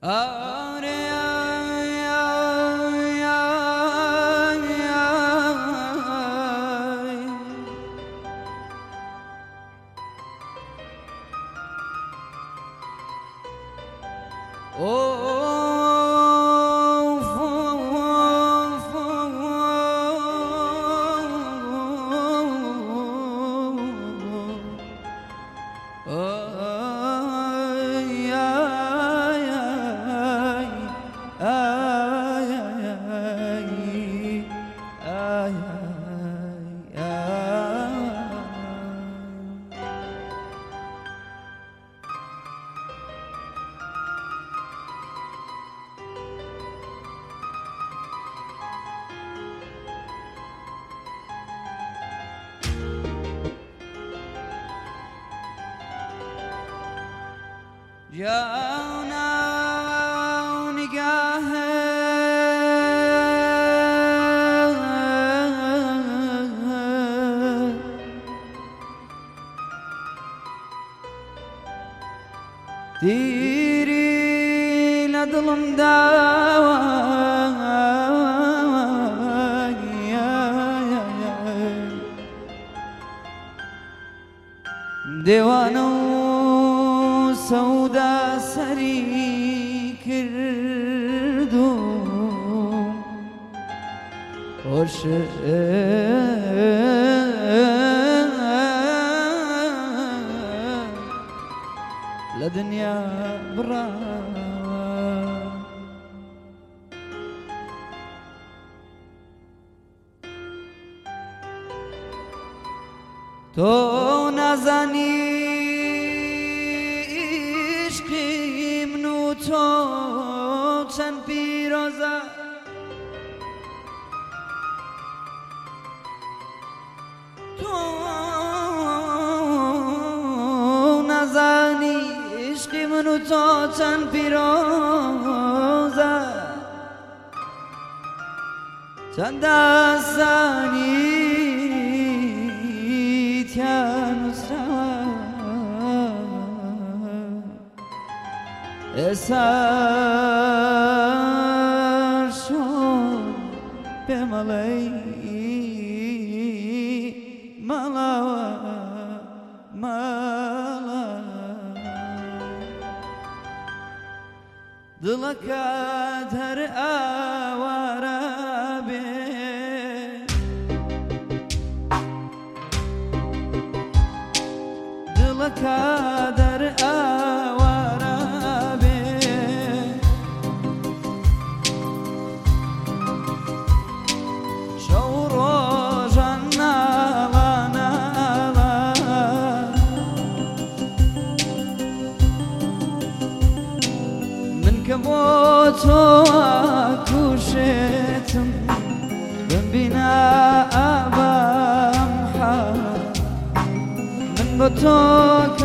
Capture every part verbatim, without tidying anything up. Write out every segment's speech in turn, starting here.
آره جانا ونقاه تيري لظلم داواي ديوانو سودا سری کردو خوش لدنیا برا تو نزنی تو چند پیروزه تو نزنی عشقی منو تو چند پیروزه چند دستانی تیانوز اثر شد به ملای ملا ملا دلك در آواره به دلك در آواره تو كوشتم بنا أبام حال من بطوك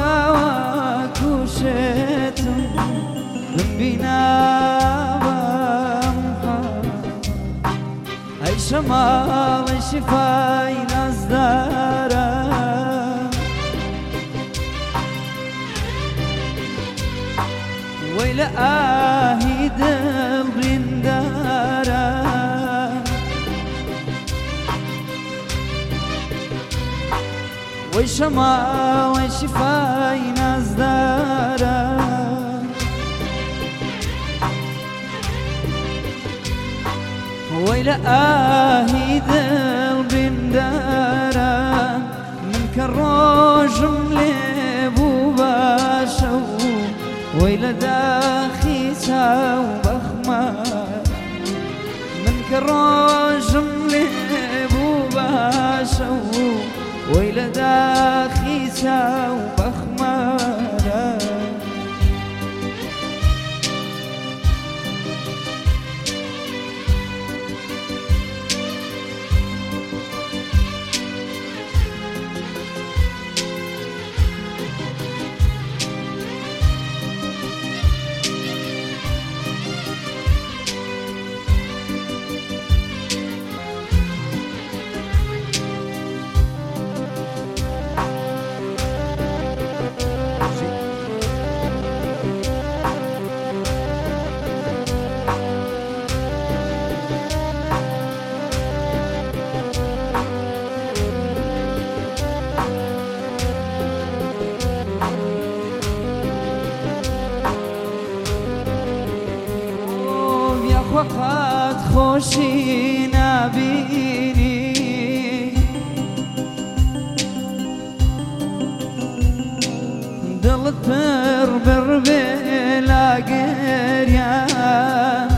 كوشتم بنا أبام حال هاي شمال شفاي نزدارا ويل آهي دل دارا ويشما ويشفاي نزدارا ويل آهي دل دارا من كالروج مليبو باشو ويل داخي ساو بخمار من كروج مليبو باشو ويل داخي ساو بخمار خۆشی نبینی دڵت پڕ بڕ بێ لا گەریان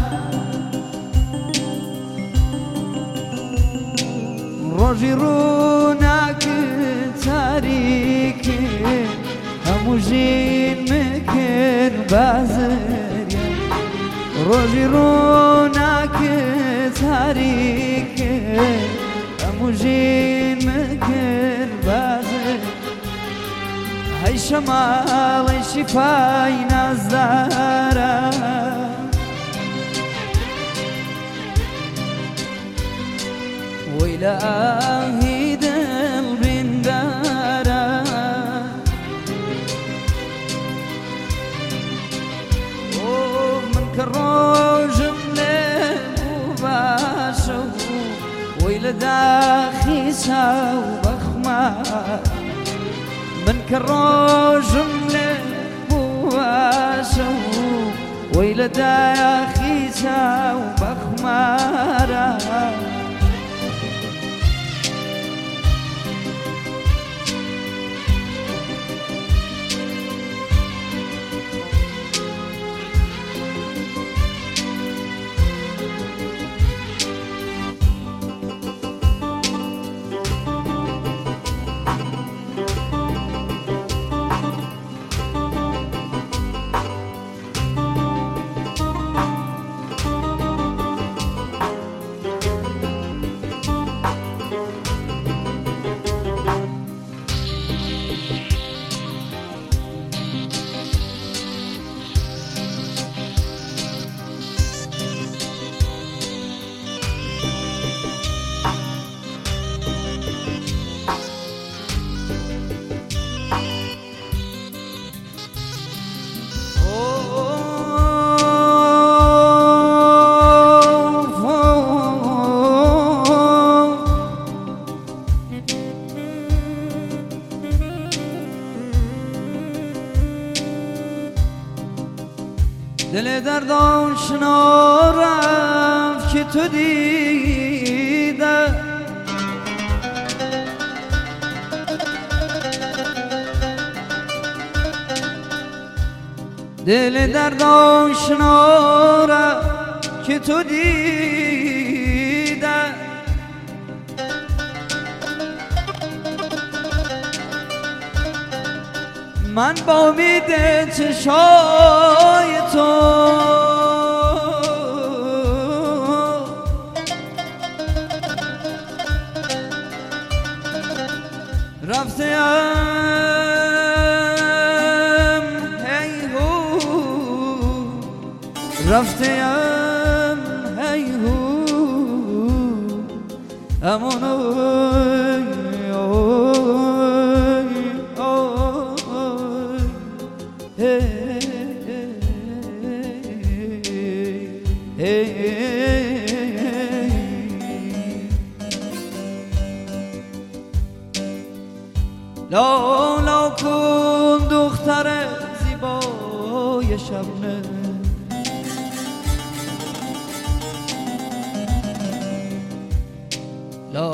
ڕۆژی ڕووناکت تاریکێ هەموو ژین مکرد بازریان ڕۆژی ڕووناکت تاریکێ هەموو ژین مکرد بازریان هەی شەماڵی شیفای نازدارە وەی لە ئاهی دڵ بریندارە من کە ڕۆژم لێ بوو باشە و وەی لە داخی چاو بەخمار من کە ڕۆژم لێ بوو باشە و وەی لە داخی چاو بەخمارە دل دردان شنا رفت که تو دیده دل دردان شنا رفت که تو دیده من با امید چشای تو رفتم هی هو رفتم هی هو امان لا لا کن دختر زیبای شبنم لا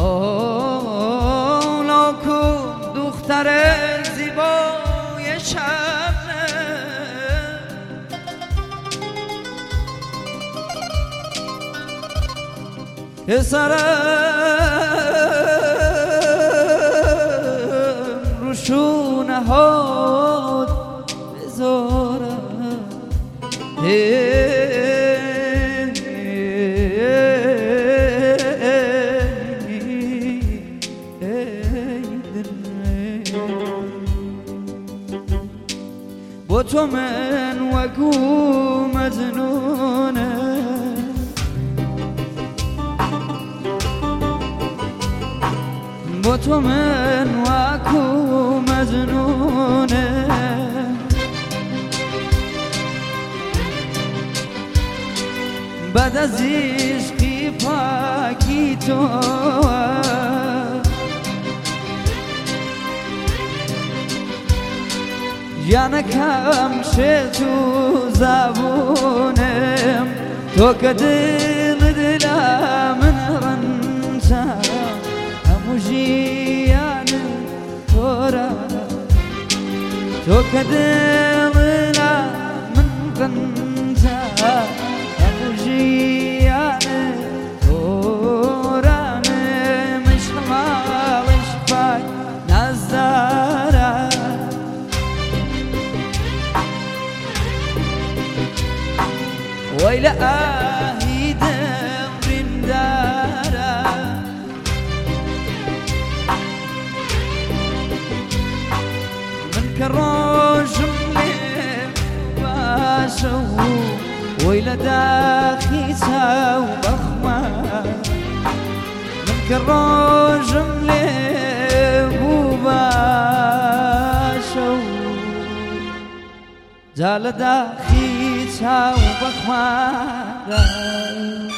لا کن دختر زیبای شبنم پسرم روشو نهاد بذارم با تو من وگو مجنونم با تو من وگو مجنونم بعد از عشقی پاکی تو جانکم شه تو زبونم تو که دل دل من رنتا هموجيان تورا تو كدلنا من رنتا هموجيان تورا مش خمال شفاي نزارا ويلا آهي دمر دارا من كروج مليم باشو ويلا داخي تاو بخما من كروج مليم باشو جال داخي تاو بخما